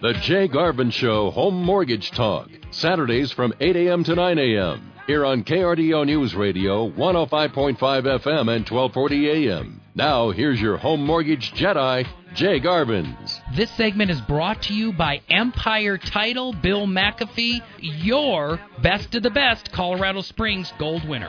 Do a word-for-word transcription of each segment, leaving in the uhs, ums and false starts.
The Jay Garvin Show Home Mortgage Talk, Saturdays from eight a.m. to nine a.m. here on K R D O News Radio, one oh five point five F M and twelve forty A M. Now, here's your home mortgage Jedi, Jay Garvins. This segment is brought to you by Empire Title, Bill McAfee, your best of the best Colorado Springs gold winner.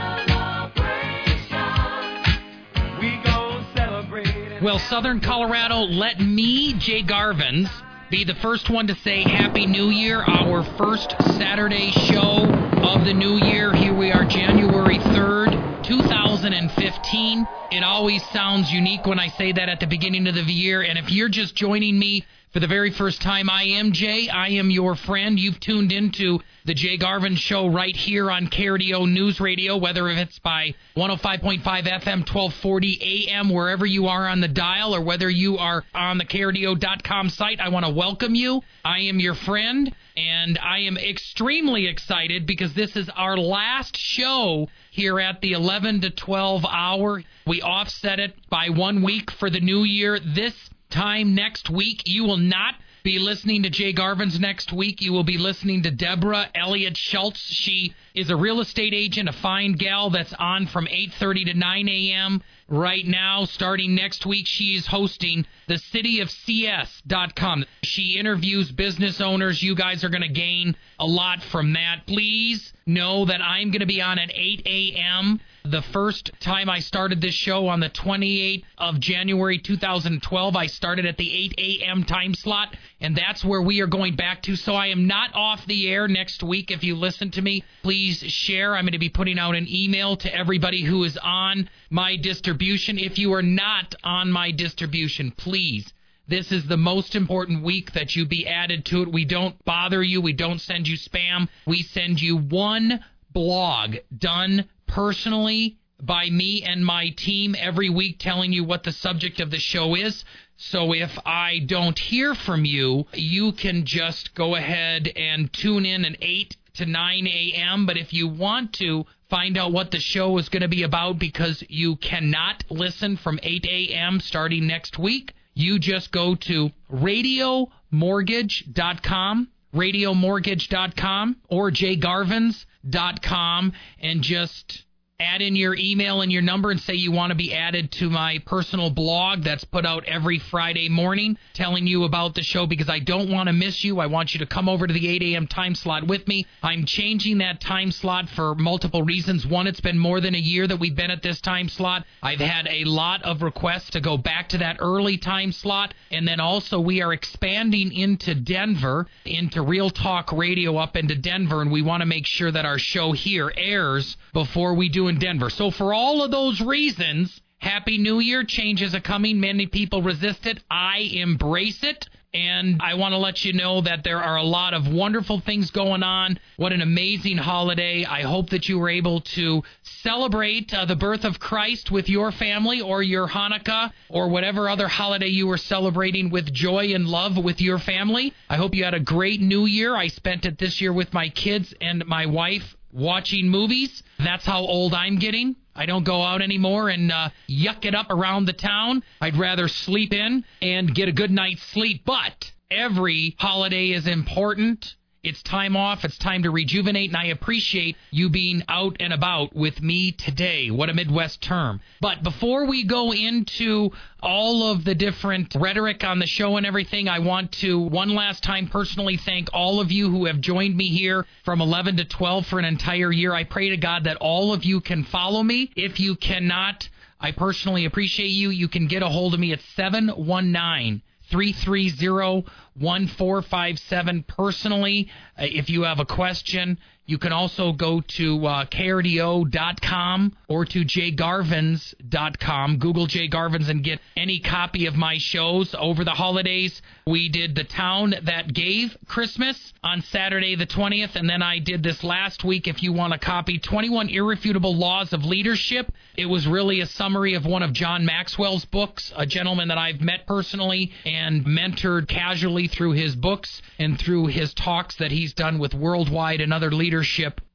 Well, Southern Colorado, let me, Jay Garvins, be the first one to say Happy New Year, our first Saturday show of the new year. Here we are, January third, two thousand fifteen. It always sounds unique when I say that at the beginning of the year, and if you're just joining me for the very first time, I am Jay. I am your friend. You've tuned into the Jay Garvin Show right here on K R D O News Radio, whether it's by one oh five point five F M, twelve forty A M, wherever you are on the dial, or whether you are on the K R D O dot com site. I want to welcome you. I am your friend, and I am extremely excited because this is our last show here at the eleven to twelve hour. We offset it by one week for the new year. This time next week, you will not be listening to Jay Garvin's next week. You will be listening to Deborah Elliott Schultz. She is a real estate agent, a fine gal that's on from eight thirty to nine a.m. right now. Starting next week, she is hosting the city of C S dot com. She interviews business owners. You guys are going to gain a lot from that. Please know that I'm going to be on at eight a.m. The first time I started this show on the twenty-eighth of January two thousand twelve, I started at the eight a.m. time slot, and that's where we are going back to. So I am not off the air next week. If you listen to me, please share. I'm going to be putting out an email to everybody who is on my distribution. If you are not on my distribution, please, this is the most important week that you be added to it. We don't bother you. We don't send you spam. We send you one blog done personally by me and my team every week, telling you what the subject of the show is. So if I don't hear from you, you can just go ahead and tune in at eight to nine a.m. But if you want to find out what the show is going to be about, because you cannot listen from eight a.m. starting next week, you just go to radio mortgage dot com, radio mortgage dot com, or jay garvins dot com, and just add in your email and your number and say you want to be added to my personal blog that's put out every Friday morning telling you about the show, because I don't want to miss you. I want you to come over to the eight a.m. time slot with me. I'm changing that time slot for multiple reasons. One, it's been more than a year that we've been at this time slot. I've had a lot of requests to go back to that early time slot. And then also we are expanding into Denver, into Real Talk Radio up into Denver, and we want to make sure that our show here airs before we do in Denver. So for all of those reasons, Happy New Year. Changes are coming. Many people resist it. I embrace it. And I want to let you know that there are a lot of wonderful things going on. What an amazing holiday. I hope that you were able to celebrate uh, the birth of Christ with your family, or your Hanukkah, or whatever other holiday you were celebrating with joy and love with your family. I hope you had a great New Year. I spent it this year with my kids and my wife watching movies. That's how old I'm getting. I don't go out anymore and uh, yuck it up around the town. I'd rather sleep in and get a good night's sleep. But every holiday is important. It's time off. It's time to rejuvenate, and I appreciate you being out and about with me today. What a Midwest term. But before we go into all of the different rhetoric on the show and everything, I want to one last time personally thank all of you who have joined me here from eleven to twelve for an entire year. I pray to God that all of you can follow me. If you cannot, I personally appreciate you. You can get a hold of me at seven one nine, three three zero, one four five seven personally. Uh, if you have a question, you can also go to uh, K R D O dot com or to Jay Garvins dot com. Google Jay Garvins and get any copy of my shows. Over the holidays, we did The Town That Gave Christmas on Saturday the twentieth, and then I did this last week, if you want a copy, twenty-one Irrefutable Laws of Leadership. It was really a summary of one of John Maxwell's books, a gentleman that I've met personally and mentored casually through his books and through his talks that he's done with Worldwide and other leadership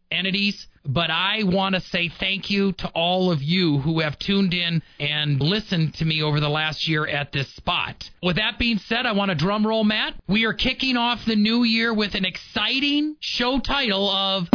entities. But I want to say thank you to all of you who have tuned in and listened to me over the last year at this spot. With that being said, I want to drum roll, Matt. We are kicking off the new year with an exciting show title of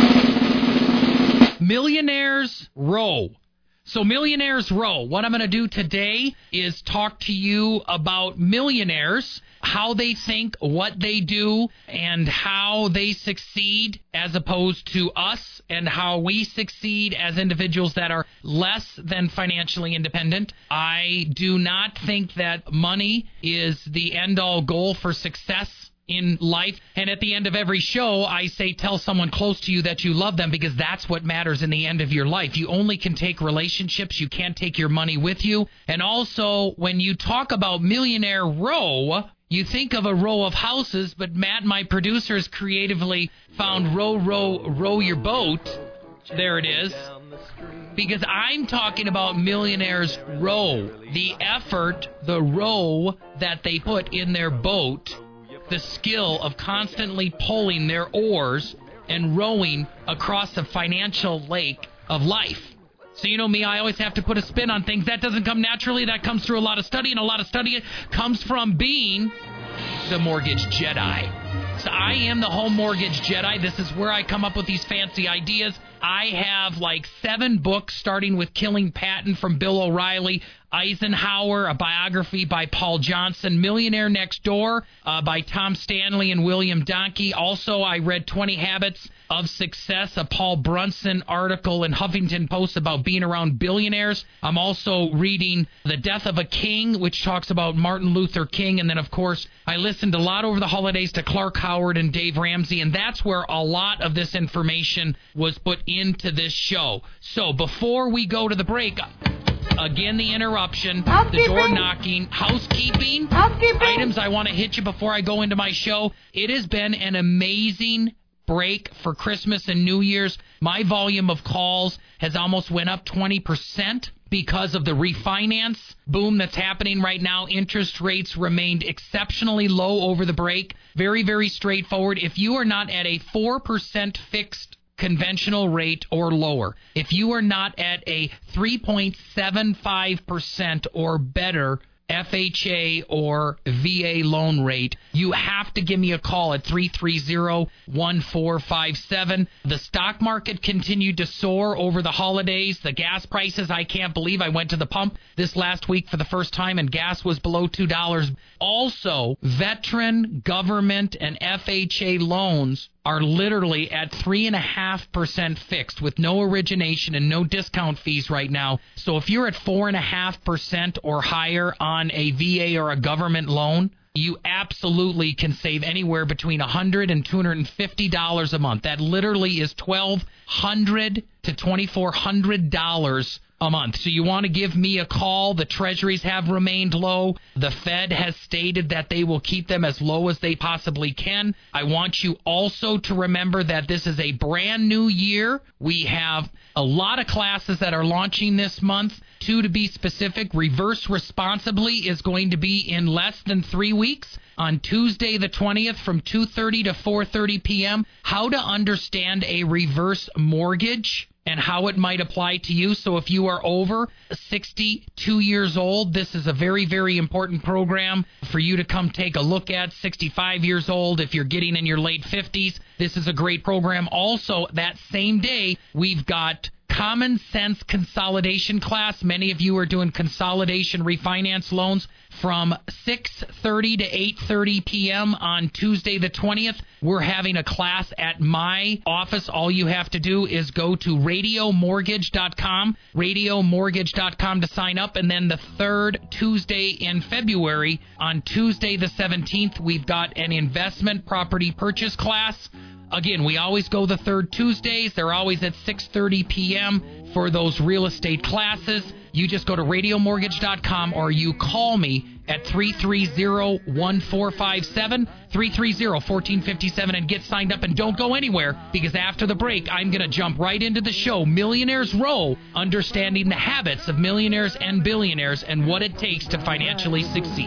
Millionaires Row. So Millionaires Row, what I'm going to do today is talk to you about millionaires, how they think, what they do, and how they succeed as opposed to us, and how we succeed as individuals that are less than financially independent. I do not think that money is the end-all goal for success in life. And at the end of every show, I say tell someone close to you that you love them, because that's what matters in the end of your life. You only can take relationships. You can't take your money with you. And also, when you talk about Millionaire Row, you think of a row of houses, but Matt, my producer, has creatively found row, row, row your boat. There it is. Because I'm talking about Millionaires Row, the effort, the row that they put in their boat, the skill of constantly pulling their oars and rowing across the financial lake of life. So you know me, I always have to put a spin on things. That doesn't come naturally. That comes through a lot of study, and a lot of study comes from being the Mortgage Jedi. So I am the Home Mortgage Jedi. This is where I come up with these fancy ideas. I have like seven books, starting with Killing Patton from Bill O'Reilly, Eisenhower, a biography by Paul Johnson, Millionaire Next Door uh, by Tom Stanley and William Donkey. Also, I read twenty Habits of Success, a Paul Brunson article in Huffington Post about being around billionaires. I'm also reading The Death of a King, which talks about Martin Luther King. And then, of course, I listened a lot over the holidays to Clark Howard and Dave Ramsey, and that's where a lot of this information was put into this show. So before we go to the break, again, the interruption, the door knocking, housekeeping, housekeeping, items I want to hit you before I go into my show. It has been an amazing break for Christmas and New Year's. My volume of calls has almost went up twenty percent because of the refinance boom that's happening right now. Interest rates remained exceptionally low over the break. Very, very straightforward. If you are not at a four percent fixed conventional rate or lower, if you are not at a three point seven five percent or better F H A or V A loan rate, you have to give me a call at three three zero, one four five seven. The stock market continued to soar over the holidays. The gas prices, I can't believe I went to the pump this last week for the first time and gas was below two dollars. Also, veteran, government, and F H A loans are literally at three point five percent fixed with no origination and no discount fees right now. So if you're at four point five percent or higher on a V A or a government loan, you absolutely can save anywhere between one hundred dollars and two hundred fifty dollars a month. That literally is twelve hundred dollars to twenty-four hundred dollars a month. So you want to give me a call. The treasuries have remained low. The Fed has stated that they will keep them as low as they possibly can. I want you also to remember that this is a brand new year. We have a lot of classes that are launching this month. Two to be specific. Reverse Responsibly is going to be in less than three weeks. On Tuesday the twentieth from two thirty to four thirty p.m. How to understand a reverse mortgage and how it might apply to you. So if you are over sixty-two years old, this is a very, very important program for you to come take a look at. sixty-five years old, if you're getting in your late fifties, this is a great program. Also, that same day, we've got Common Sense Consolidation class. Many of you are doing consolidation refinance loans from six thirty to eight thirty p.m. on Tuesday the twentieth. We're having a class at my office. All you have to do is go to radio mortgage dot com, radio mortgage dot com to sign up. And then the third Tuesday in February, on Tuesday the seventeenth, we've got an investment property purchase class. Again, we always go the third Tuesdays. They're always at six thirty p.m. for those real estate classes. You just go to radio mortgage dot com or you call me at three three zero, one four five seven, three three zero, one four five seven and get signed up. And don't go anywhere, because after the break, I'm going to jump right into the show, Millionaires Row, understanding the habits of millionaires and billionaires and what it takes to financially succeed.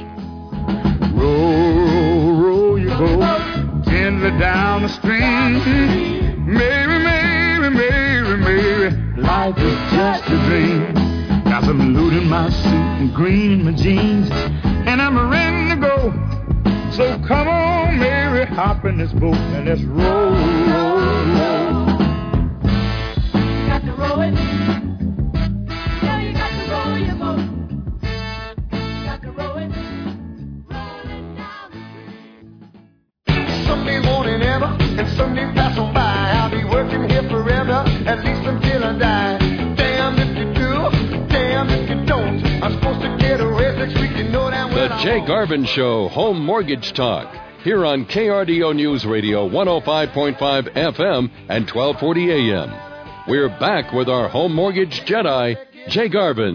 Row, row your boat gently down the stream. Maybe, maybe, maybe. in my suit and green in my jeans, and I'm ready to go. So come on, Mary, hop in this boat and let's roll, roll, roll. You got to roll it. Yeah, you got to roll your boat. You got to roll it. Roll it down the street. Sunday morning ever, and Sunday pass on by. I'll be working here forever, at least until I die. Damn if you do, damn if you don't. I'm supposed to get a raise next week, you know that. The Jay Garvin Show, Home Mortgage Talk, here on K R D O News Radio, one oh five point five F M and twelve forty A M. We're back with our home mortgage Jedi, Jay Garvin.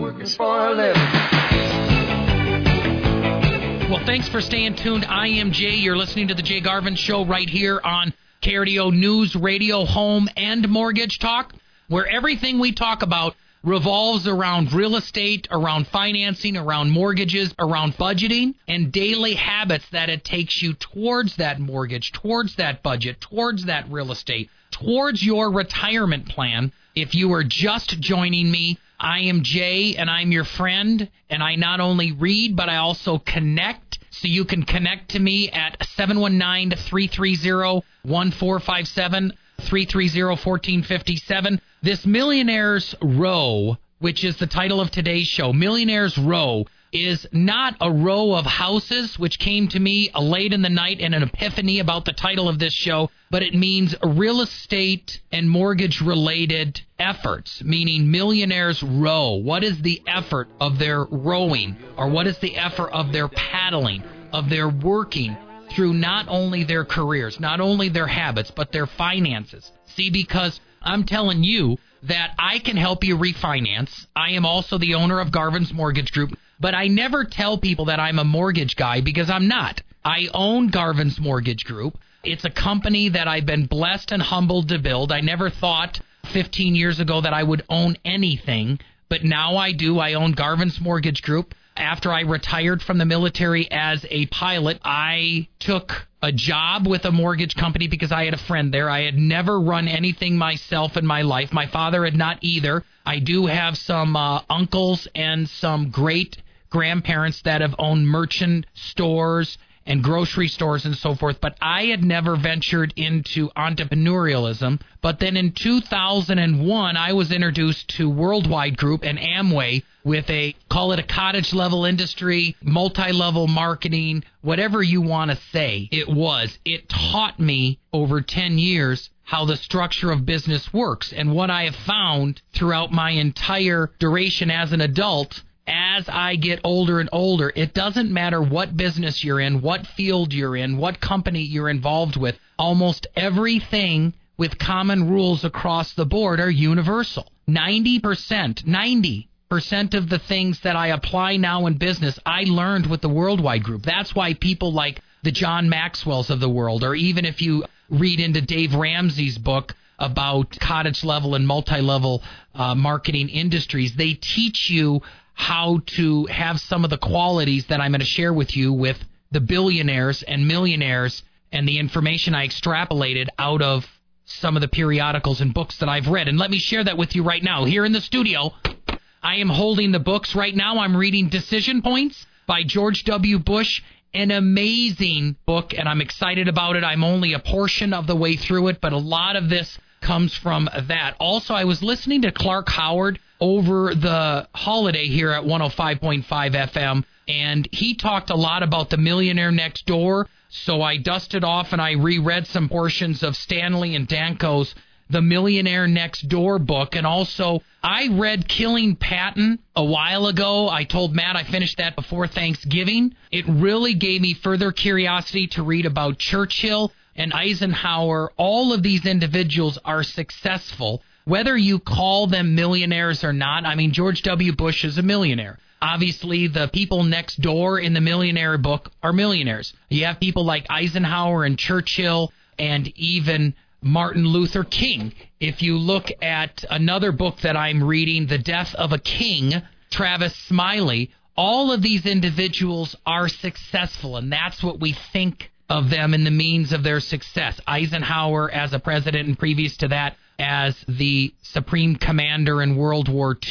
Well, thanks for staying tuned. I am Jay. You're listening to the Jay Garvin Show right here on K R D O News Radio, Home and Mortgage Talk, where everything we talk about revolves around real estate, around financing, around mortgages, around budgeting, and daily habits that it takes you towards that mortgage, towards that budget, towards that real estate, towards your retirement plan. If you are just joining me, I am Jay, and I'm your friend, and I not only read, but I also connect. So you can connect to me at seven one nine, three three zero, one four five seven, three three zero, one four five seven. This Millionaires Row, which is the title of today's show, Millionaires Row, is not a row of houses, which came to me late in the night in an epiphany about the title of this show, but it means real estate and mortgage-related efforts, meaning Millionaires Row. What is the effort of their rowing, or what is the effort of their paddling, of their working through not only their careers, not only their habits, but their finances? See, because I'm telling you that I can help you refinance. I am also the owner of Garvin's Mortgage Group, but I never tell people that I'm a mortgage guy because I'm not. I own Garvin's Mortgage Group. It's a company that I've been blessed and humbled to build. I never thought fifteen years ago that I would own anything, but now I do. I own Garvin's Mortgage Group. After I retired from the military as a pilot, I took a job with a mortgage company because I had a friend there. I had never run anything myself in my life. My father had not either. I do have some uh, uncles and some great grandparents that have owned merchant stores and grocery stores and so forth, but I had never ventured into entrepreneurialism. But then in two thousand one, I was introduced to Worldwide Group and Amway with a, call it a cottage-level industry, multi-level marketing, whatever you want to say it was. It taught me over ten years how the structure of business works. And what I have found throughout my entire duration as an adult, as I get older and older, it doesn't matter what business you're in, what field you're in, what company you're involved with. Almost everything with common rules across the board are universal. ninety percent, ninety percent of the things that I apply now in business, I learned with the Worldwide Group. That's why people like the John Maxwells of the world, or even if you read into Dave Ramsey's book about cottage-level and multi-level uh, marketing industries, they teach you how to have some of the qualities that I'm going to share with you with the billionaires and millionaires and the information I extrapolated out of some of the periodicals and books that I've read. And let me share that with you right now. Here in the studio, I am holding the books right now. I'm reading Decision Points by George W. Bush, an amazing book, and I'm excited about it. I'm only a portion of the way through it, but a lot of this comes from that. Also, I was listening to Clark Howard over the holiday here at one oh five point five F M, and he talked a lot about The Millionaire Next Door, so I dusted off and I reread some portions of Stanley and Danko's The Millionaire Next Door book, and also I read Killing Patton a while ago. I told Matt I finished that before Thanksgiving. It really gave me further curiosity to read about Churchill and Eisenhower. All of these individuals are successful, whether you call them millionaires or not. I mean, George W. Bush is a millionaire. Obviously, the people next door in the Millionaire book are millionaires. You have people like Eisenhower and Churchill and even Martin Luther King. If you look at another book that I'm reading, The Death of a King, Travis Smiley, all of these individuals are successful, and that's what we think of them in the means of their success. Eisenhower as a president, and previous to that as the supreme commander in World War Two.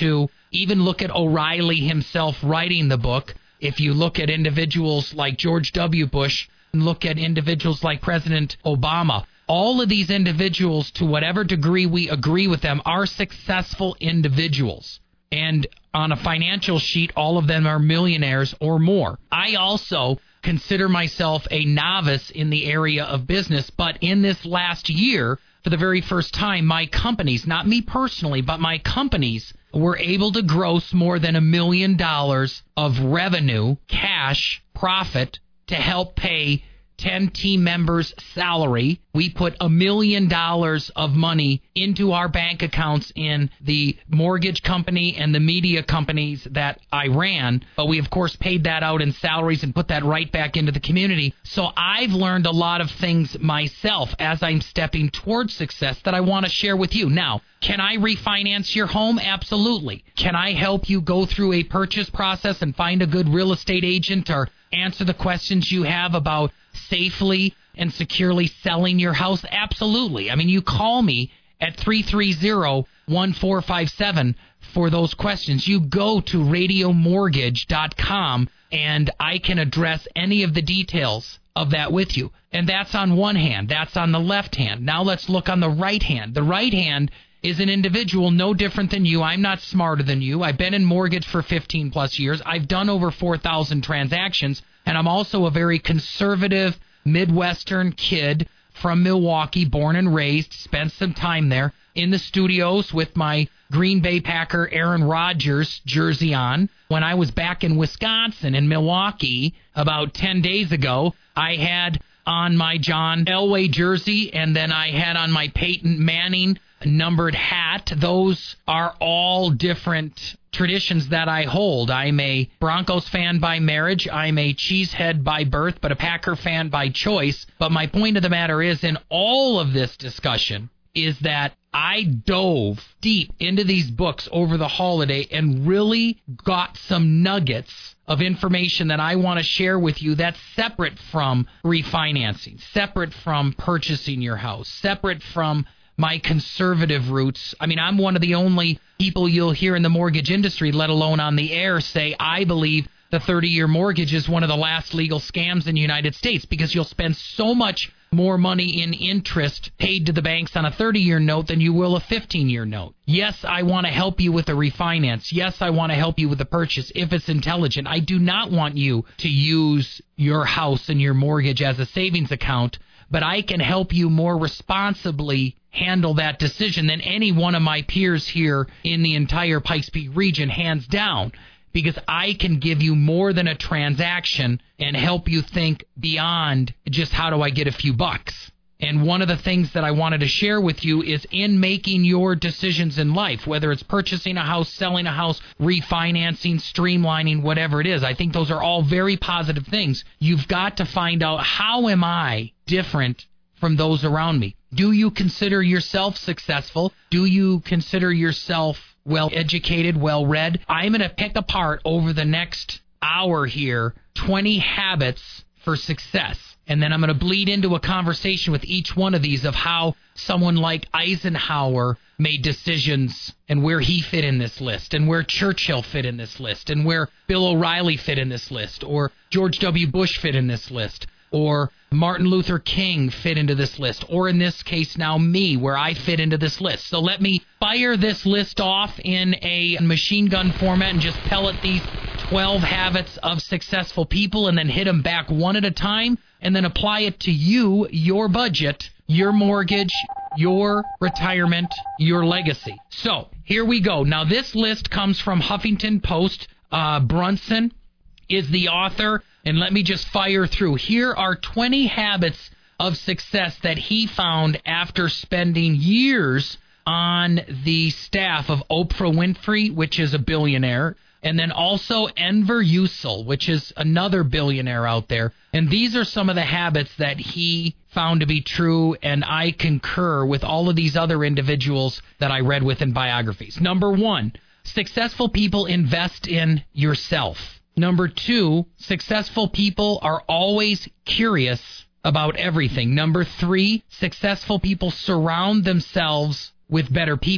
even look at O'Reilly himself writing the book, if you look at individuals like George W. Bush, and look at individuals like President Obama, all of these individuals, to whatever degree we agree with them, are successful individuals. And on a financial sheet, all of them are millionaires or more. I also consider myself a novice in the area of business, but in this last year, for the very first time, my companies, not me personally, but my companies, were able to gross more than a million dollars of revenue, cash, profit, to help pay ten team members' salary. We put a million dollars of money into our bank accounts in the mortgage company and the media companies that I ran. But we, of course, paid that out in salaries and put that right back into the community. So I've learned a lot of things myself as I'm stepping towards success that I want to share with you. Now, can I refinance your home? Absolutely. Can I help you go through a purchase process and find a good real estate agent or answer the questions you have about safely and securely selling your house? Absolutely. I mean, you call me at three three zero, one four five seven for those questions. You go to radio mortgage dot com and I can address any of the details of that with you. And that's on one hand. That's on the left hand. Now let's look on the right hand. The right hand is an individual no different than you. I'm not smarter than you. I've been in mortgage for fifteen plus years. I've done over four thousand transactions, and I'm also a very conservative Midwestern kid from Milwaukee, born and raised, spent some time there in the studios with my Green Bay Packer Aaron Rodgers jersey on. When I was back in Wisconsin, in Milwaukee, about ten days ago, I had on my John Elway jersey, and then I had on my Peyton Manning numbered hat. Those are all different traditions that I hold. I'm a Broncos fan by marriage. I'm a cheesehead by birth, but a Packer fan by choice. But my point of the matter is, in all of this discussion, is that I dove deep into these books over the holiday and really got some nuggets of information that I want to share with you that's separate from refinancing, separate from purchasing your house, separate from my conservative roots. I mean, I'm one of the only people you'll hear in the mortgage industry, let alone on the air, say, I believe the thirty-year mortgage is one of the last legal scams in the United States, because you'll spend so much more money in interest paid to the banks on a thirty-year note than you will a fifteen-year note. Yes, I want to help you with a refinance. Yes, I want to help you with a purchase if it's intelligent. I do not want you to use your house and your mortgage as a savings account, but I can help you more responsibly handle that decision than any one of my peers here in the entire Pikes Peak region, hands down, because I can give you more than a transaction and help you think beyond just how do I get a few bucks. And one of the things that I wanted to share with you is, in making your decisions in life, whether it's purchasing a house, selling a house, refinancing, streamlining, whatever it is, I think those are all very positive things. You've got to find out, how am I different from those around me? Do you consider yourself successful? Do you consider yourself well-educated, well-read? I'm going to pick apart over the next hour here twenty habits for success. And then I'm going to bleed into a conversation with each one of these of how someone like Eisenhower made decisions and where he fit in this list, and where Churchill fit in this list, and where Bill O'Reilly fit in this list, or George W. Bush fit in this list, or Martin Luther King fit into this list, or in this case now me, where I fit into this list. So let me fire this list off in a machine gun format and just pellet these twelve habits of successful people, and then hit them back one at a time, and then apply it to you, your budget, your mortgage, your retirement, your legacy. So here we go. Now, this list comes from Huffington Post. Uh, Brunson is the author. And let me just fire through. Here are twenty habits of success that he found after spending years on the staff of Oprah Winfrey, which is a billionaire, and then also Enver Usul, which is another billionaire out there. And these are some of the habits that he found to be true, and I concur with all of these other individuals that I read with in biographies. Number one, successful people invest in yourself. Number two, successful people are always curious about everything. Number three, successful people surround themselves with better people.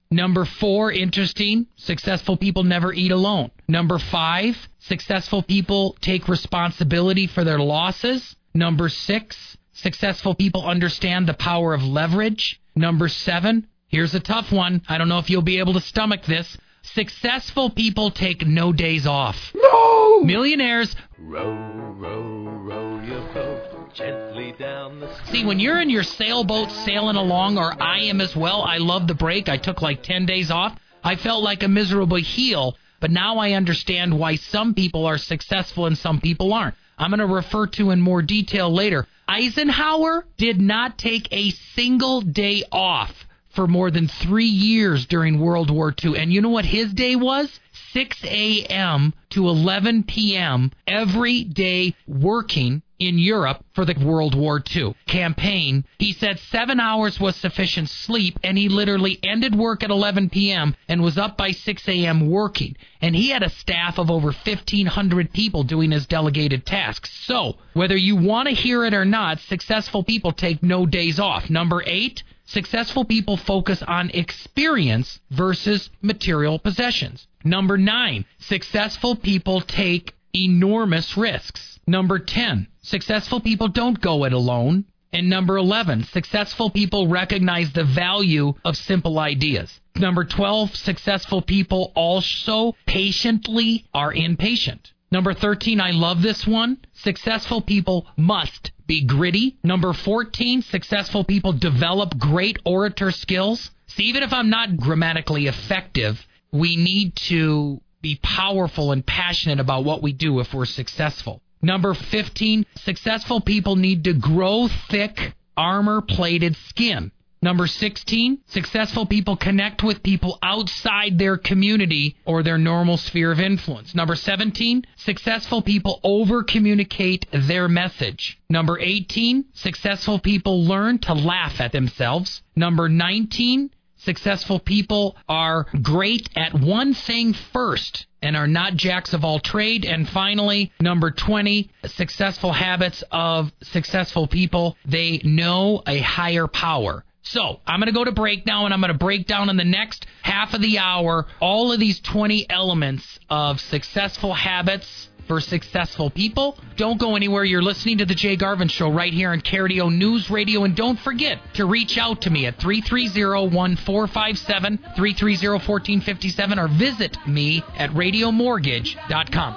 Number four, interesting, successful people never eat alone. Number five, successful people take responsibility for their losses. Number six, successful people understand the power of leverage. Number seven, here's a tough one. I don't know if you'll be able to stomach this. Successful people take no days off. No! Millionaires. Row, row, row your boat gently down the stream. See, when you're in your sailboat sailing along, or I am as well, I love the break. I took like ten days off. I felt like a miserable heel, but now I understand why some people are successful and some people aren't. I'm going to refer to in more detail later. Eisenhower did not take a single day off for more than three years during World War Two. And you know what his day was? six a.m. to eleven p.m. every day working in Europe for the World War Two campaign. He said seven hours was sufficient sleep, and he literally ended work at eleven p.m. and was up by six a.m. working. And he had a staff of over fifteen hundred people doing his delegated tasks. So, whether you want to hear it or not, successful people take no days off. Number eight, successful people focus on experience versus material possessions. Number nine, successful people take enormous risks. Number ten, successful people don't go it alone. And number eleven, successful people recognize the value of simple ideas. Number twelve, successful people also patiently are impatient. Number thirteen, I love this one. Successful people must be gritty. Number fourteen, successful people develop great orator skills. See, even if I'm not grammatically effective, we need to be powerful and passionate about what we do if we're successful. Number fifteen, successful people need to grow thick, armor-plated skin. Number sixteen, successful people connect with people outside their community or their normal sphere of influence. Number seventeen, successful people over-communicate their message. Number eighteen, successful people learn to laugh at themselves. Number nineteen, successful people are great at one thing first and are not jacks of all trade. And finally, number twenty, successful habits of successful people. They know a higher power. So, I'm going to go to break now, and I'm going to break down in the next half of the hour all of these twenty elements of successful habits for successful people. Don't go anywhere. You're listening to The Jay Garvin Show right here on K R D O News Radio. And don't forget to reach out to me at three three zero, one four five seven, three three zero, one four five seven, or visit me at radio mortgage dot com.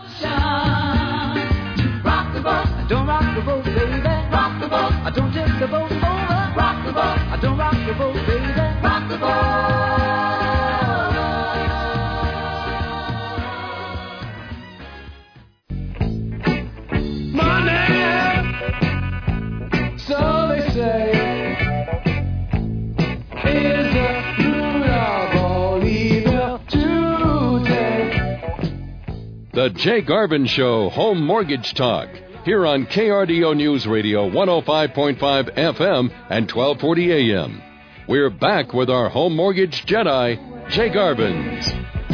Rock the boat, don't rock the boat, baby. Rock the boat, I don't take the boat over. Rock the boat, I don't rock the boat, baby. Rock the boat. Money, so they say, is the root of all evil today. The Jay Garvin Show Home Mortgage Talk, here on K R D O News Radio one oh five point five F M and twelve forty A M. We're back with our home mortgage Jedi, Jay Garvin.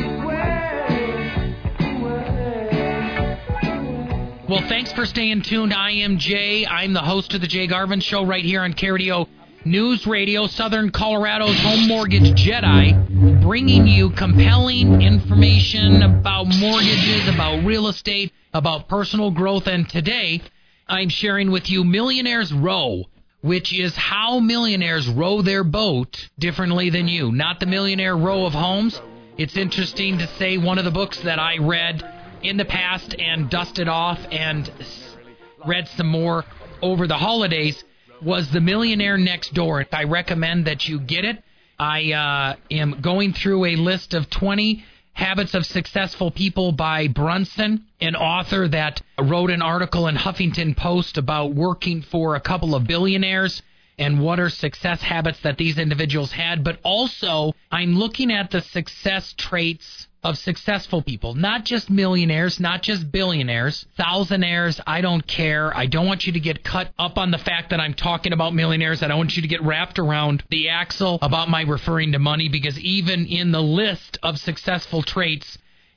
Well, thanks for staying tuned. I am Jay. I'm the host of The Jay Garvin Show right here on K R D O News Radio, Southern Colorado's home mortgage Jedi, bringing you compelling information about mortgages, about real estate, about personal growth. And today, I'm sharing with you Millionaires Row, which is how millionaires row their boat differently than you. Not the Millionaire Row of Homes. It's interesting to say one of the books that I read in the past and dusted off and read some more over the holidays was The Millionaire Next Door. I recommend that you get it. I uh, am going through a list of twenty Habits of Successful People by Brunson, an author that wrote an article in Huffington Post about working for a couple of billionaires and what are success habits that these individuals had. But also, I'm looking at the success traits of successful people, not just millionaires, not just billionaires, thousandaires. I don't care. I don't want you to get cut up on the fact that I'm talking about millionaires. I don't want you to get wrapped around the axle about my referring to money, because even in the list of successful traits,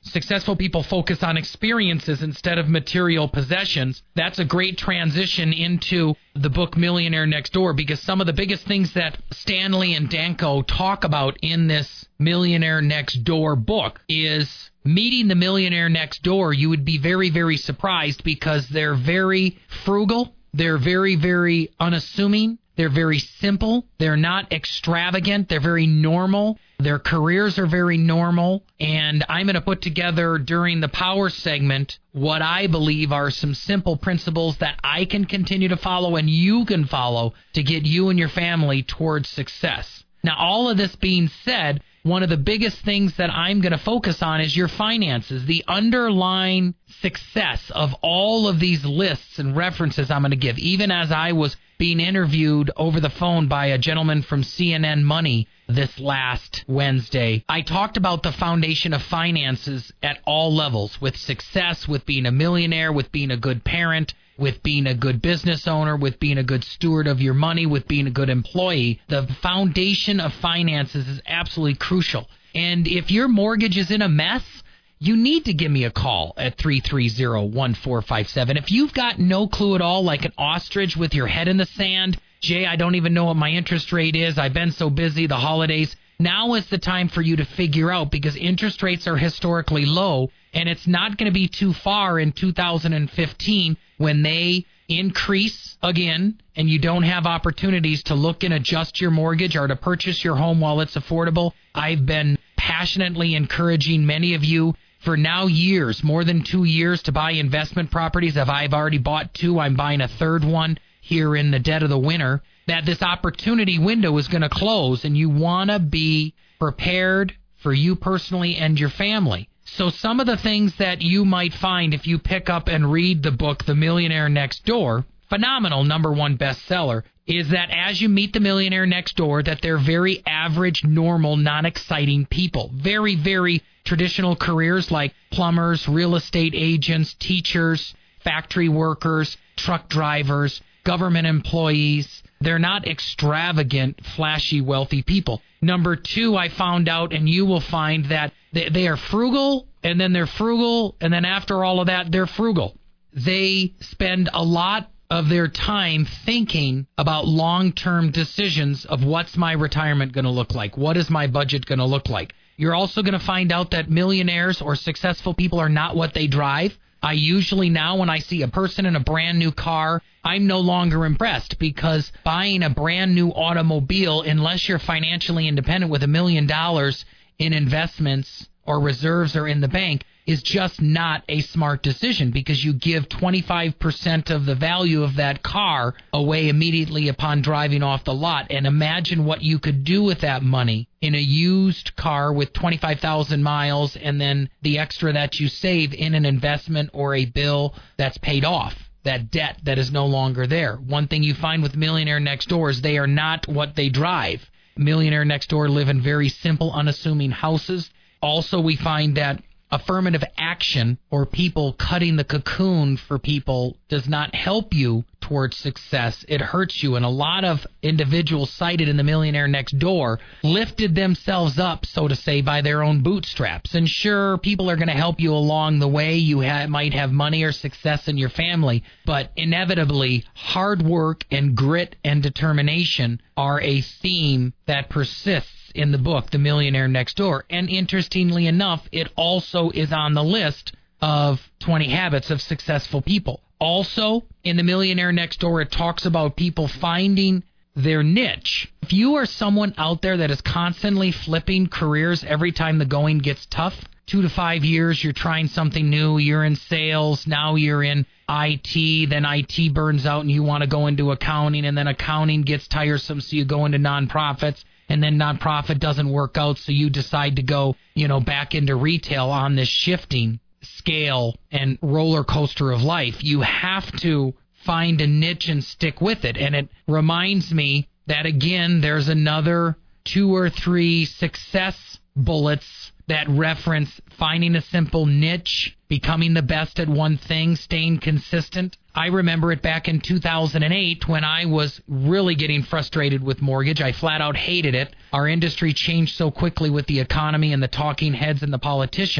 successful people focus on experiences instead of material possessions. That's a great transition into the book Millionaire Next Door, because some of the biggest things that Stanley and Danko talk about in this Millionaire Next Door book is meeting the millionaire next door. You would be very, very surprised because they're very frugal. They're very, very unassuming. They're very simple. They're not extravagant. They're very normal. Their careers are very normal. And I'm going to put together during the power segment what I believe are some simple principles that I can continue to follow and you can follow to get you and your family towards success. Now, all of this being said, one of the biggest things that I'm going to focus on is your finances. The underlying success of all of these lists and references I'm going to give, even as I was being interviewed over the phone by a gentleman from C N N Money this last Wednesday. I talked about the foundation of finances at all levels, with success, with being a millionaire, with being a good parent, with being a good business owner, with being a good steward of your money, with being a good employee. The foundation of finances is absolutely crucial. And if your mortgage is in a mess, you need to give me a call at three three zero, one four five seven. If you've got no clue at all, like an ostrich with your head in the sand, Jay, I don't even know what my interest rate is. I've been so busy, the holidays. Now is the time for you to figure out, because interest rates are historically low, and it's not going to be too far in two thousand fifteen when they increase again and you don't have opportunities to look and adjust your mortgage or to purchase your home while it's affordable. I've been passionately encouraging many of you for now years, more than two years, to buy investment properties. If I've already bought two, I'm buying a third one here in the dead of the winter, that this opportunity window is going to close, and you want to be prepared for you personally and your family. So some of the things that you might find if you pick up and read the book, The Millionaire Next Door, phenomenal number one bestseller, is that as you meet the millionaire next door, that they're very average, normal, non-exciting people. Very, very traditional careers like plumbers, real estate agents, teachers, factory workers, truck drivers, government employees. They're not extravagant, flashy, wealthy people. Number two, I found out, and you will find that they, they are frugal, and then they're frugal, and then after all of that, they're frugal. They spend a lot of their time thinking about long-term decisions of what's my retirement going to look like? What is my budget going to look like? You're also going to find out that millionaires or successful people are not what they drive. I usually now, when I see a person in a brand new car, I'm no longer impressed, because buying a brand new automobile, unless you're financially independent with a million dollars in investments or reserves or in the bank, is just not a smart decision, because you give twenty-five percent of the value of that car away immediately upon driving off the lot. And imagine what you could do with that money in a used car with twenty-five thousand miles, and then the extra that you save in an investment or a bill that's paid off, that debt that is no longer there. One thing you find with Millionaire Next Door is they are not what they drive. Millionaire Next Door live in very simple, unassuming houses. Also, we find that affirmative action, or people cutting the cocoon for people, does not help you towards success. It hurts you. And a lot of individuals cited in The Millionaire Next Door lifted themselves up, so to say, by their own bootstraps. And sure, people are going to help you along the way. You ha- might have money or success in your family, but inevitably, hard work and grit and determination are a theme that persists in the book, The Millionaire Next Door. And interestingly enough, it also is on the list of twenty habits of successful people. Also, in The Millionaire Next Door, it talks about people finding their niche. If you are someone out there that is constantly flipping careers every time the going gets tough, two to five years, you're trying something new, you're in sales, now you're in I T, then I T burns out and you want to go into accounting, and then accounting gets tiresome, so you go into nonprofits, and then nonprofit doesn't work out, so you decide to go, you know, back into retail on this shifting scale and roller coaster of life. You have to find a niche and stick with it. And it reminds me that, again, there's another two or three success bullets that reference finding a simple niche, becoming the best at one thing, staying consistent. I remember it back in two thousand eight when I was really getting frustrated with mortgage. I flat out hated it. Our industry changed so quickly with the economy and the talking heads and the politicians.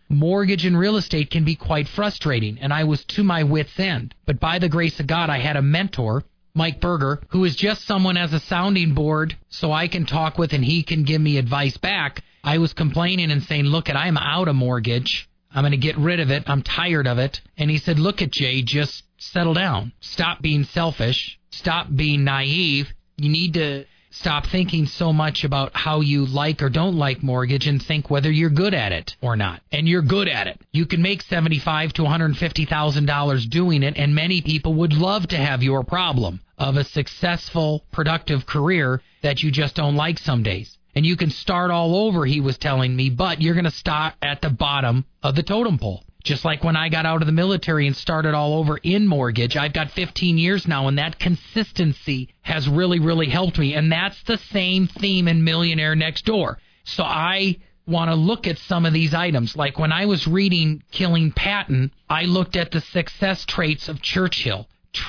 mortgage and real estate can be quite frustrating, and I was to my wit's end. But by the grace of God, I had a mentor, Mike Berger, who is just someone as a sounding board so I can talk with and he can give me advice back. I was complaining and saying, look, I'm out of mortgage. I'm going to get rid of it. I'm tired of it. And he said, look at Jay, just settle down. Stop being selfish. Stop being naive. You need to stop thinking so much about how you like or don't like mortgage and think whether you're good at it or not. And you're good at it. You can make seventy-five thousand to one hundred fifty thousand dollars doing it, and many people would love to have your problem of a successful, productive career that you just don't like some days. And you can start all over, he was telling me, but you're going to start at the bottom of the totem pole. Just like when I got out of the military and started all over in mortgage, I've got fifteen years now, and that consistency has really, really helped me. And that's the same theme in Millionaire Next Door. So I want to look at some of these items. Like when I was reading Killing Patton, I looked at the success traits of Churchill.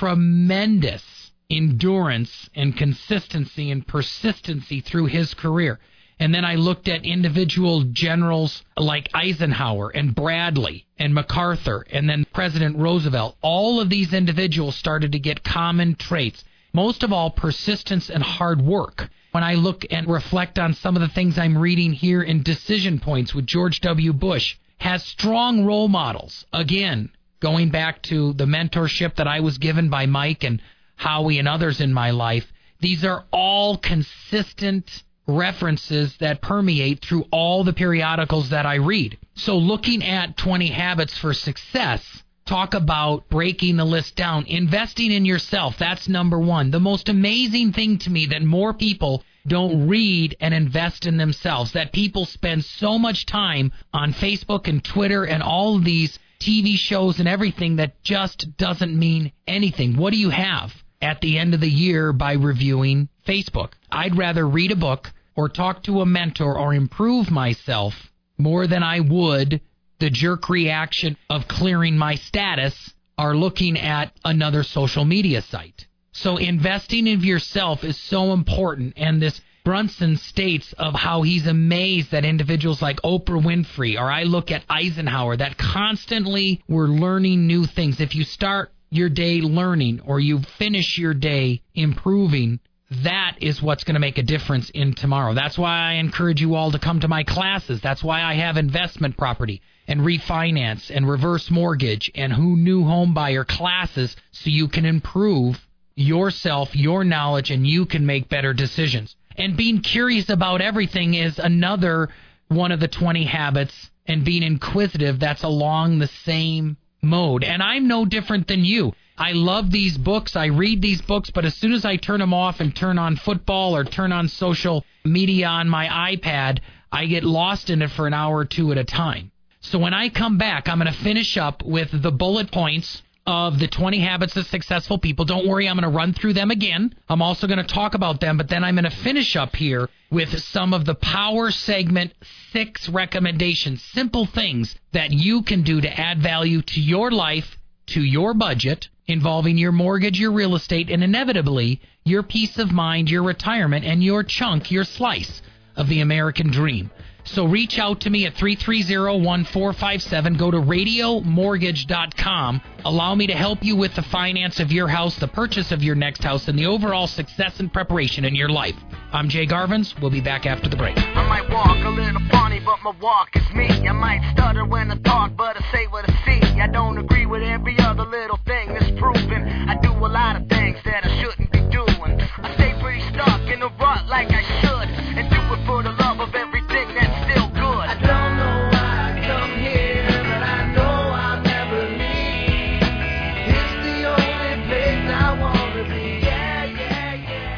Tremendous endurance and consistency and persistency through his career. And then I looked at individual generals like Eisenhower and Bradley and MacArthur and then President Roosevelt. All of these individuals started to get common traits. Most of all, persistence and hard work. When I look and reflect on some of the things I'm reading here in Decision Points with George W. Bush, has strong role models. Again, going back to the mentorship that I was given by Mike and Howie and others in my life, these are all consistent references that permeate through all the periodicals that I read. So looking at twenty Habits for Success, talk about breaking the list down, investing in yourself, that's number one. The most amazing thing to me that more people don't read and invest in themselves, that people spend so much time on Facebook and Twitter and all of these T V shows and everything that just doesn't mean anything. What do you have at the end of the year by reviewing Facebook? I'd rather read a book or talk to a mentor or improve myself more than I would the jerk reaction of clearing my status or looking at another social media site. So investing in yourself is so important. And this Brunson states of how he's amazed that individuals like Oprah Winfrey, or I look at Eisenhower, that constantly were learning new things. If you start your day learning or you finish your day improving, that is what's going to make a difference in tomorrow. That's why I encourage you all to come to my classes. That's why I have investment property and refinance and reverse mortgage and who knew home buyer classes, so you can improve yourself, your knowledge, and you can make better decisions. And being curious about everything is another one of the twenty habits, and being inquisitive, that's along the same mode. And I'm no different than you. I love these books. I read these books, but as soon as I turn them off and turn on football or turn on social media on my iPad, I get lost in it for an hour or two at a time. So when I come back, I'm going to finish up with the bullet points of the twenty Habits of Successful People. Don't worry, I'm going to run through them again. I'm also going to talk about them, but then I'm going to finish up here with some of the Power Segment six recommendations, simple things that you can do to add value to your life, to your budget, involving your mortgage, your real estate, and inevitably your peace of mind, your retirement, and your chunk, your slice of the American dream. So reach out to me at three three zero, one four five seven. Go to radio mortgage dot com. Allow me to help you with the finance of your house, the purchase of your next house, and the overall success and preparation in your life. I'm Jay Garvins. We'll be back after the break. I might walk a little funny, but my walk is me. I might stutter when I talk, but I say what I see. I don't agree with every other little thing that's proven. I do a lot of things that I shouldn't be doing. I stay pretty stuck in a rut like I should, and do it for the love of everything that's still good. I don't know why I come here, but I know I'll never leave. It's the only place I want to be. Yeah, yeah,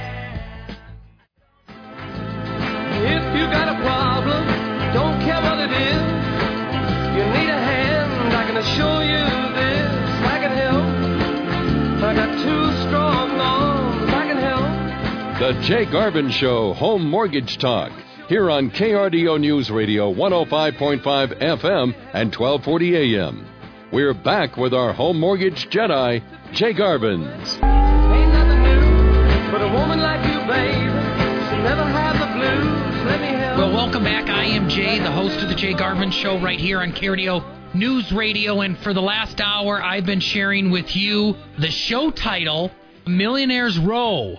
yeah. If you got a problem, don't care what it is, you need a hand, I can assure you this, I can help. I got two strong arms, I can help. The Jay Garvin Show Home Mortgage Talk, here on K R D O News Radio one oh five point five F M and twelve forty A M. We're back with our home mortgage Jedi, Jay Garvins. Ain't nothing new, but a woman like you, babe, she'll never have the blues, let me help. Well, welcome back. I am Jay, the host of the Jay Garvin Show right here on K R D O News Radio. And for the last hour, I've been sharing with you the show title, Millionaire's Row.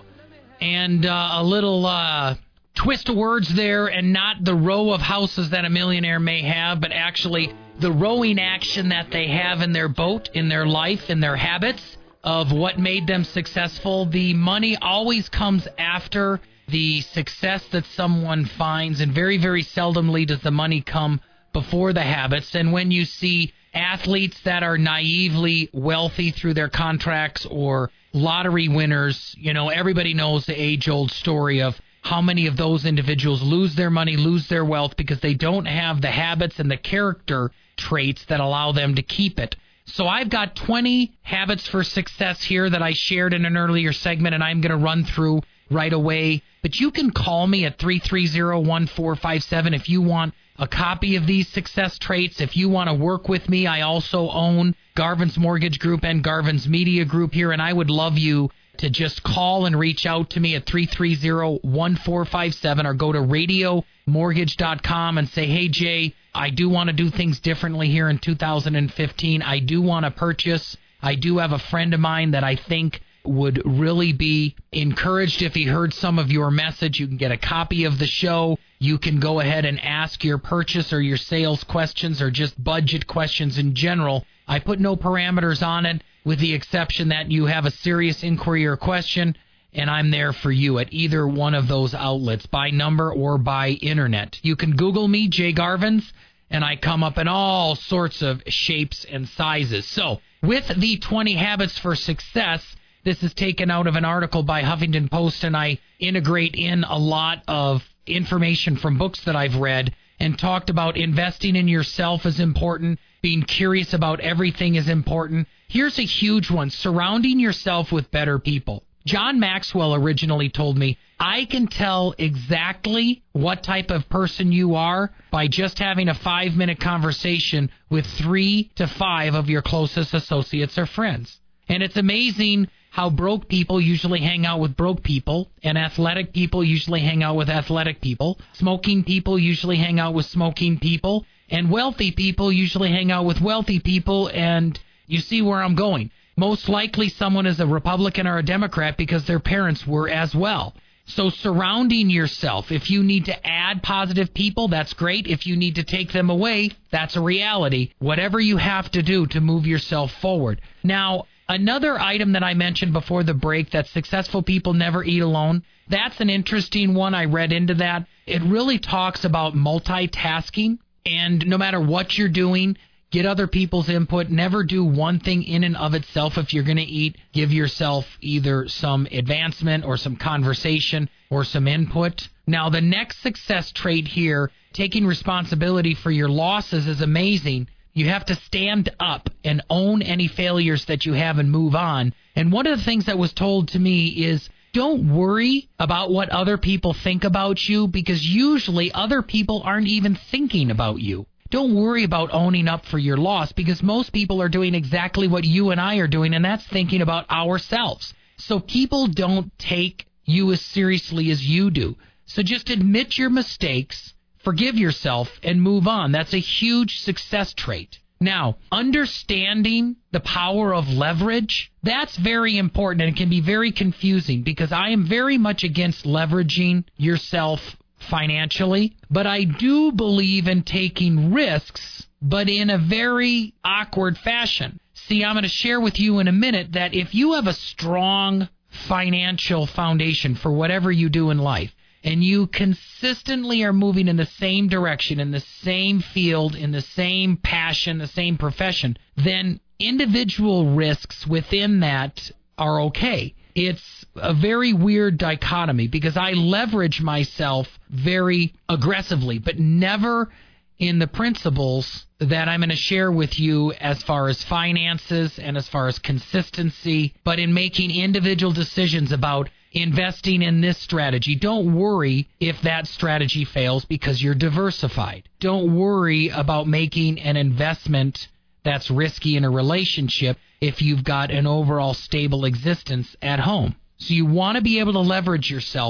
And uh, a little uh, twist of words there, and not the row of houses that a millionaire may have, but actually the rowing action that they have in their boat, in their life, in their habits of what made them successful. The money always comes after the success that someone finds, and very, very seldomly does the money come before the habits. And when you see athletes that are naively wealthy through their contracts, or lottery winners, you know, everybody knows the age-old story of how many of those individuals lose their money, lose their wealth, because they don't have the habits and the character traits that allow them to keep it. So I've got twenty habits for success here that I shared in an earlier segment, and I'm going to run through right away. But you can call me at three three zero, one four five seven if you want a copy of these success traits. If you want to work with me, I also own Garvin's Mortgage Group and Garvin's Media Group here, and I would love you to just call and reach out to me at three three zero, one four five seven, or go to radio mortgage dot com and say, hey, Jay, I do want to do things differently here in two thousand fifteen. I do want to purchase. I do have a friend of mine that I think would really be encouraged if he heard some of your message. You can get a copy of the show. You can go ahead and ask your purchase or your sales questions, or just budget questions in general. I put no parameters on it, with the exception that you have a serious inquiry or question, and I'm there for you at either one of those outlets, by number or by internet. You can Google me, Jay Garvins, and I come up in all sorts of shapes and sizes. So, with the twenty habits for success, this is taken out of an article by Huffington Post, and I integrate in a lot of information from books that I've read, and talked about investing in yourself is important, being curious about everything is important. Here's a huge one: surrounding yourself with better people. John Maxwell originally told me, I can tell exactly what type of person you are by just having a five-minute conversation with three to five of your closest associates or friends. And it's amazing how broke people usually hang out with broke people, and athletic people usually hang out with athletic people, smoking people usually hang out with smoking people, and wealthy people usually hang out with wealthy people. And you see where I'm going. Most likely someone is a Republican or a Democrat because their parents were as well. So surrounding yourself, if you need to add positive people, that's great. If you need to take them away, that's a reality. Whatever you have to do to move yourself forward. Now, another item that I mentioned before the break, that successful people never eat alone, that's an interesting one. I read into that. It really talks about multitasking, and no matter what you're doing, get other people's input. Never do one thing in and of itself. If you're going to eat, give yourself either some advancement or some conversation or some input. Now, the next success trait here, taking responsibility for your losses, is amazing. You have to stand up and own any failures that you have and move on. And one of the things that was told to me is, don't worry about what other people think about you, because usually other people aren't even thinking about you. Don't worry about owning up for your loss, because most people are doing exactly what you and I are doing, and that's thinking about ourselves. So people don't take you as seriously as you do. So just admit your mistakes, forgive yourself, and move on. That's a huge success trait. Now, understanding the power of leverage, that's very important, and it can be very confusing, because I am very much against leveraging yourself financially, but I do believe in taking risks, but in a very awkward fashion. See, I'm going to share with you in a minute that if you have a strong financial foundation for whatever you do in life, and you consistently are moving in the same direction, in the same field, in the same passion, the same profession, then individual risks within that are okay. It's a very weird dichotomy, because I leverage myself very aggressively, but never in the principles that I'm going to share with you as far as finances and as far as consistency, but in making individual decisions about investing in this strategy. Don't worry if that strategy fails, because you're diversified. Don't worry about making an investment that's risky in a relationship if you've got an overall stable existence at home. So you want to be able to leverage yourself,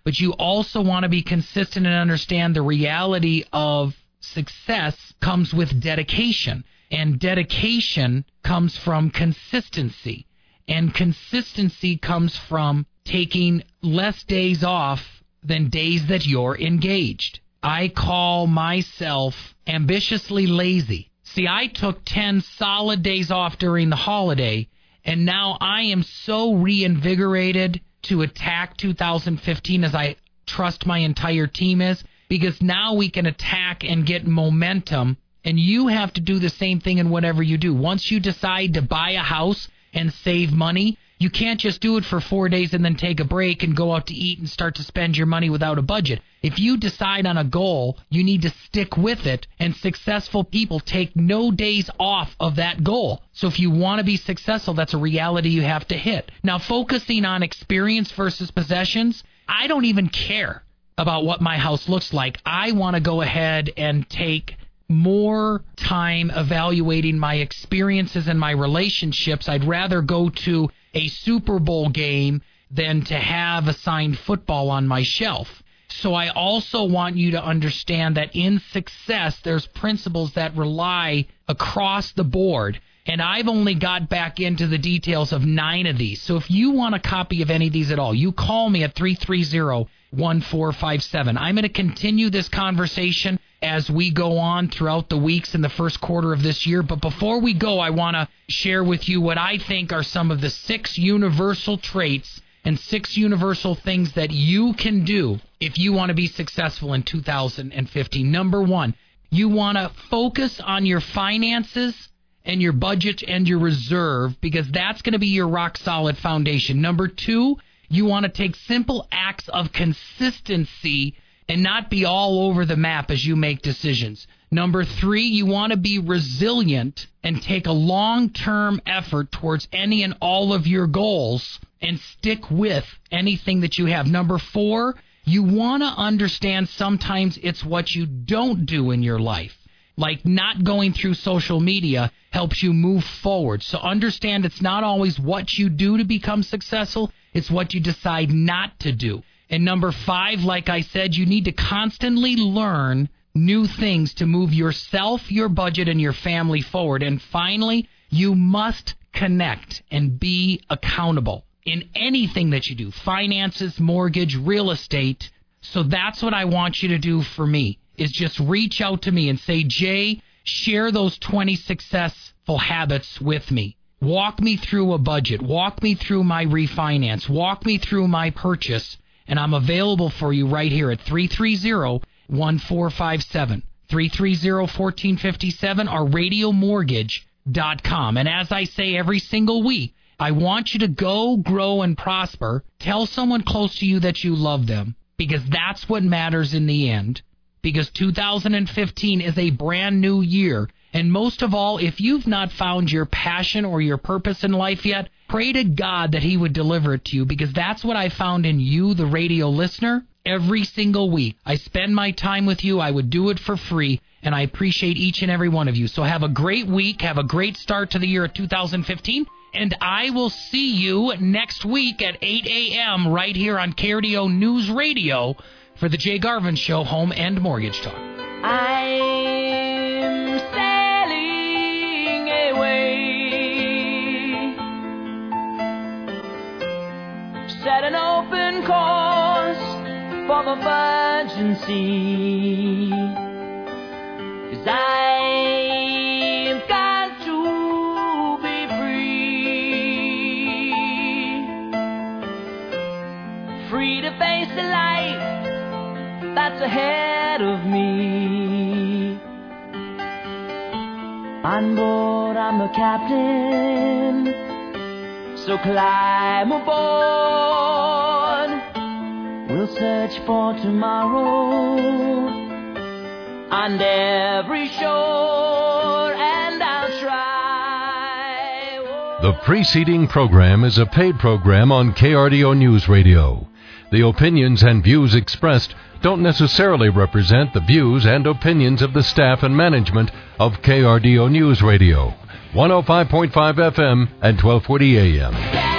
but you also want to be consistent and understand the reality of success comes with dedication. And dedication comes from consistency. And consistency comes from taking less days off than days that you're engaged. I call myself ambitiously lazy. See, I took ten solid days off during the holiday, and now I am so reinvigorated to attack two thousand fifteen as I trust my entire team is, because now we can attack and get momentum, and you have to do the same thing in whatever you do. Once you decide to buy a house and save money, you can't just do it for four days and then take a break and go out to eat and start to spend your money without a budget. If you decide on a goal, you need to stick with it, and successful people take no days off of that goal. So if you want to be successful, that's a reality you have to hit. Now, focusing on experience versus possessions, I don't even care about what my house looks like. I want to go ahead and take more time evaluating my experiences and my relationships. I'd rather go to a Super Bowl game than to have a signed football on my shelf. So I also want you to understand that in success, there's principles that rely across the board. And I've only got back into the details of nine of these. So if you want a copy of any of these at all, you call me at three three zero, one four five seven. I'm going to continue this conversation as we go on throughout the weeks in the first quarter of this year. But before we go, I want to share with you what I think are some of the six universal traits and six universal things that you can do if you want to be successful in two thousand fifteen. Number one, you want to focus on your finances and your budget and your reserve, because that's going to be your rock-solid foundation. Number two, you want to take simple acts of consistency and not be all over the map as you make decisions. Number three, you want to be resilient and take a long-term effort towards any and all of your goals and stick with anything that you have. Number four, you want to understand sometimes it's what you don't do in your life. Like not going through social media helps you move forward. So understand it's not always what you do to become successful, it's what you decide not to do. And number five, like I said, you need to constantly learn new things to move yourself, your budget, and your family forward. And finally, you must connect and be accountable in anything that you do, finances, mortgage, real estate. So that's what I want you to do for me, is just reach out to me and say, Jay, share those twenty successful habits with me. Walk me through a budget. Walk me through my refinance. Walk me through my purchase. And I'm available for you right here at three three zero, one four five seven, three three zero, one four five seven, or radio mortgage dot com. And as I say every single week, I want you to go, grow, and prosper. Tell someone close to you that you love them, because that's what matters in the end. Because two thousand fifteen is a brand new year. And most of all, if you've not found your passion or your purpose in life yet, pray to God that He would deliver it to you, because that's what I found in you, the radio listener, every single week. I spend my time with you. I would do it for free, and I appreciate each and every one of you. So have a great week. Have a great start to the year of two thousand fifteen, and I will see you next week at eight a.m. right here on K R D O News Radio for the Jay Garvin Show, Home and Mortgage Talk. I'm sailing away, set an open course for the virgin sea, 'cause I've got to be free, free to face the light that's ahead of me. On board, I'm the captain, so climb aboard. We'll search for tomorrow on every shore, and I'll try. The preceding program is a paid program on K R D O News Radio. The opinions and views expressed don't necessarily represent the views and opinions of the staff and management of K R D O News Radio, one oh five point five F M and twelve forty A M.